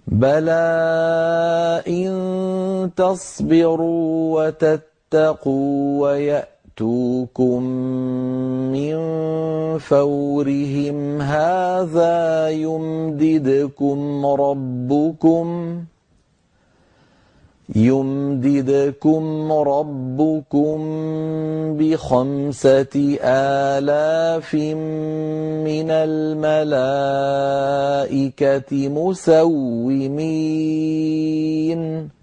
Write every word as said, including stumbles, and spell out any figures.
بَلَىٰ إِن تَصْبِرُوا وَتَتَّقُوا وَيَأْتُوكُم مِّن فَوْرِهِمْ هَٰذَا يُمْدِدْكُمْ رَبُّكُم يُمْدِدْكُمْ رَبُّكُم بِخَمْسَةِ آلَافٍ مِّنَ الْمَلَائِكَةِ مُسَوِّمِينَ